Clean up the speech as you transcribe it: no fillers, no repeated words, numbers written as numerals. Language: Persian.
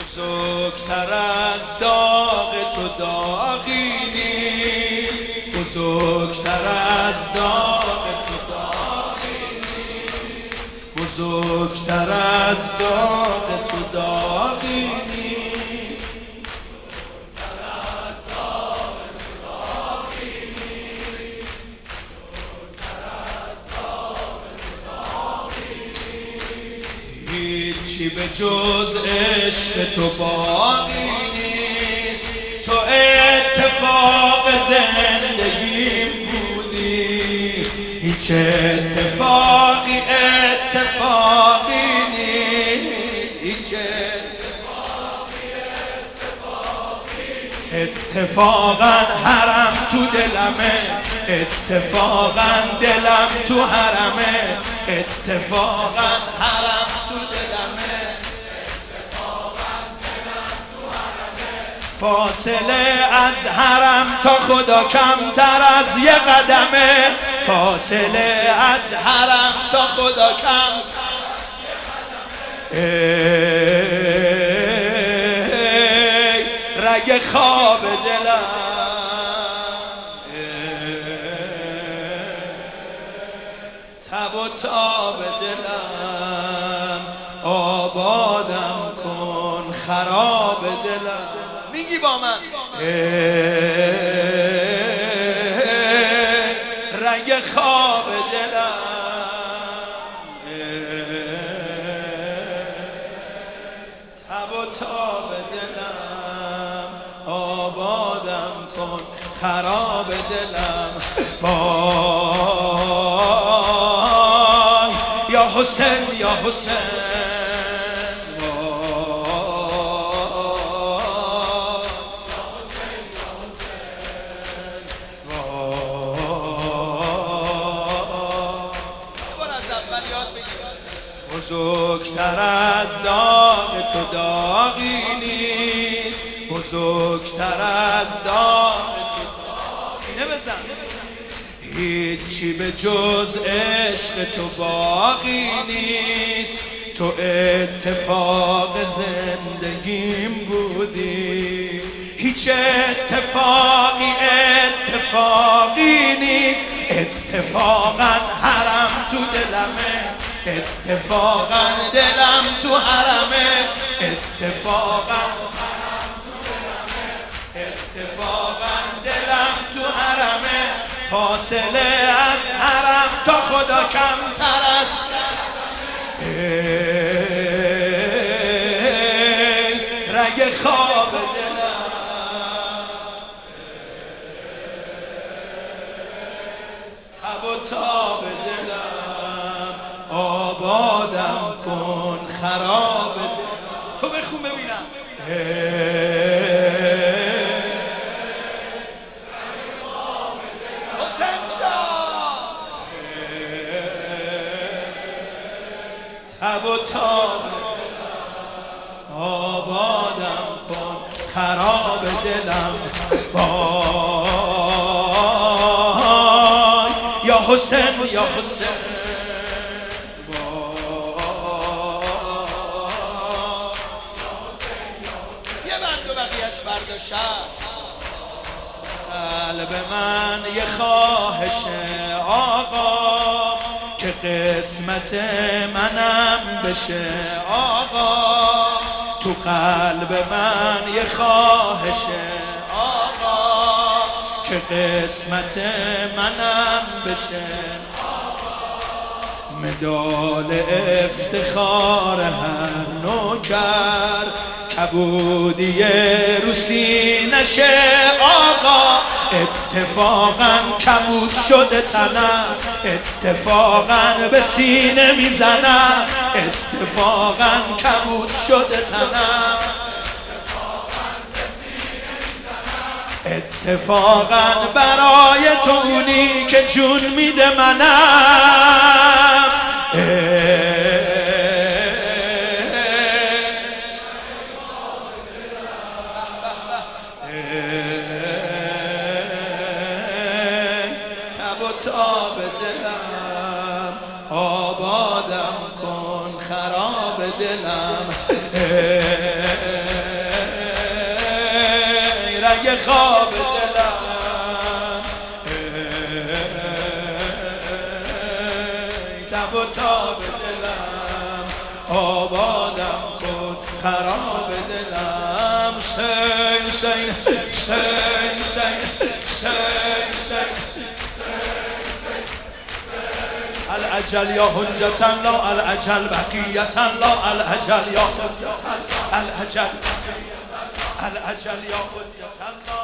بزرگتر از داغ تو داغی نیست، بزرگتر از داغ تو داغی نیست، بزرگتر از داغ تو داغی نیست، بزرگتر از داغ تو داغی نیست، بزرگتر از داغ تو داغی نیست. هیچی به جز عشق تو باقی نیست، تو اتفاق زندگیم بودی، هیچ اتفاقی نیست، هیچ اتفاقا حرم تو دلمه، اتفاقا دلم تو حرمه، اتفاقا حرم تو دلمه، اتفاقا دلم تو حرمه. فاصله از حرم تا خدا کمتر از یه قدمه، فاصله از حرم تا خدا کمتر از یه قدمه. رگ خواب دلم، تب و تاب دلم، آبادم کن خراب دلم. میگی با من رگ خواب دلم، تب و تاب دلم، آبادم کن خراب دلم. وای یا حسین یا حسین، بزرگتر از داغ تو داغی نیست، بزرگتر از داغ تو سینه بزن. هیچی به جز عشق تو باقی نیست، تو اتفاق زندگیم بودی، هیچ اتفاقی نیست، اتفاقا حرم تو دلمه، اتفاقا دلم تو حرمه، اتفاقا اتفاقا دلم تو حرمه. فاصله از حرم تا خدا کمتر است. رگ خواب دلم، تب و تاب دلم، آبادم کن خراب دلم. تو بخون ببینم. حسین جان تب و تاب آبادم کن خراب دلم. وای یا حسین یا حسین، قلب من یه خواهش آقا که قسمت منم بشه آقا، تو قلب من یه خواهش آقا که قسمت منم بشه. مدال افتخار هر نوکر کبودی رو سینشه آقا، اتفاقا کبود شده تنم، اتفاقا به سینه میزنم، اتفاقا کبود شده تنم، اتفاقا برای تو اونی که جون میده منم. تب و تاب دلم، آبادم کن خراب دلم. خواب دلم تب و تاب دلم آبادم کن خراب دلم حسین حسین حسین حسین حسین الأجل يا حجة الله الأجل بقية الله الأجل يا حجة الأجل يا حجة الله